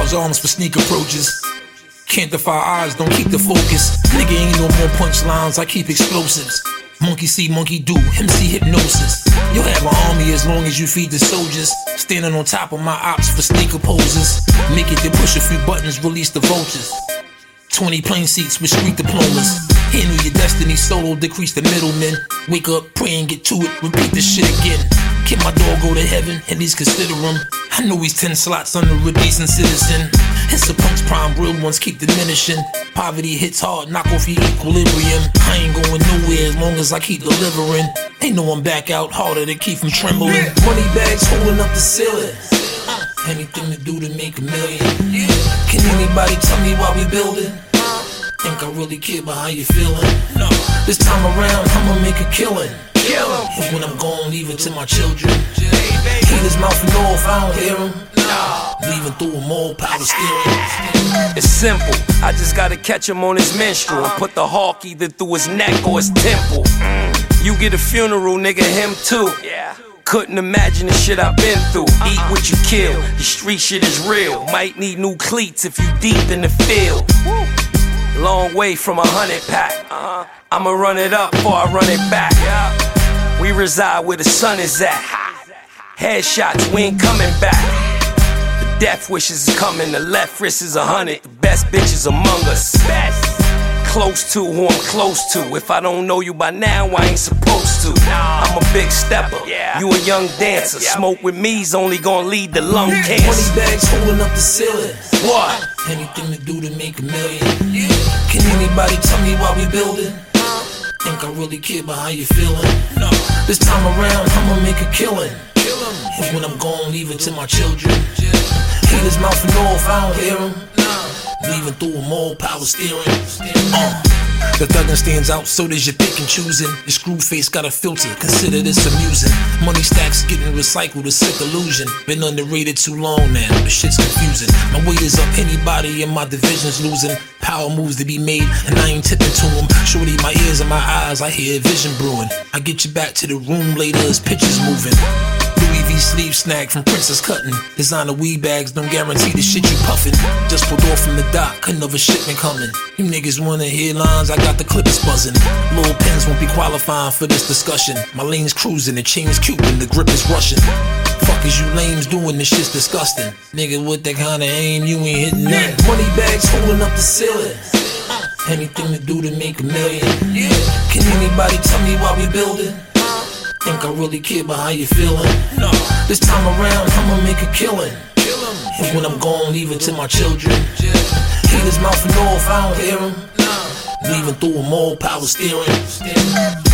Charge arms for sneak approaches. Can't defy odds, don't keep the focus. Nigga ain't no more punchlines, I keep explosives. Monkey see, monkey do, MC hypnosis. You'll have an army as long as you feed the soldiers. Standing on top of my ops for sneaker poses. Make it, then push a few buttons, release the vultures. 20 plane seats with street diplomas. Handle your destiny solo, decrease the middlemen. Wake up, pray and get to it, repeat this shit again. Can my dog go to heaven? At least consider him. I know he's 10 slots under a decent citizen. It's a punch prime, real ones keep diminishing. Poverty hits hard, knock off your equilibrium. I ain't going nowhere as long as I keep delivering. Ain't no one back out, harder to keep from trembling. Money bags holding up the ceiling. Anything to do to make a million. Can anybody tell me why we building? Think I really care about how you feeling? No. This time around, I'ma make a killing. And when I'm gone, leave it to my children. Keep his mouth and off, I don't hear him. Leaving through him all, power steering. It's simple, I just gotta catch him on his menstrual and put the hawk either through his neck or his temple. You get a funeral, nigga, him too. Couldn't imagine the shit I've been through. Eat what you kill, the street shit is real. Might need new cleats if you deep in the field. Long way from 100 pack. I'ma run it up before I run it back. We reside where the sun is at. Headshots, we ain't coming back. The death wishes is coming, the left wrist is 100. The best bitches among us. Close to who I'm close to. If I don't know you by now, I ain't supposed to. I'm a big stepper, you a young dancer. Smoke with me's only gonna lead to lung cancer. 20 bags holding up the ceiling. What? Anything to do to make a million. Can anybody tell me why we building? Think I really care about how you feeling? No. This time around, I'ma make a killing. And when I'm gone, leave it to my children. Keep his mouth and off, I don't hear him. Leaving through them all, power steering. The thuggin' stands out, so does your pick and choosing. Your screw face got a filter, consider this amusing. Money stacks getting recycled, a sick illusion. Been underrated too long now, the shit's confusing. My weight is up, anybody in my division's losing. Power moves to be made, and I ain't tipping to them. Shorty, my ears and my eyes, I hear vision brewing. I get you back to the room later as pictures moving. Louis V sleeve snag from Princess Cutting. Designer weed bags don't guarantee the shit you puffin'. Just pulled off from the dock, another shipment coming. You niggas wanna hear lines, I got the clippers buzzing. Little pens won't be qualifying for this discussion. My lane's cruising, the chain's Cuban, the grip is Russian. Fuck is you lames doing, this shit's disgusting. Nigga with that kinda aim, you ain't hitting nothing. Money bags holding up the ceiling. Anything to do to make a million. Can anybody tell me why we building? Think I really care about how you feeling? No. This time around, I'ma make a killing. And when I'm gone, leave it to my children. Keep his mouth and off, I don't hear him. Leaving through them all, power steering.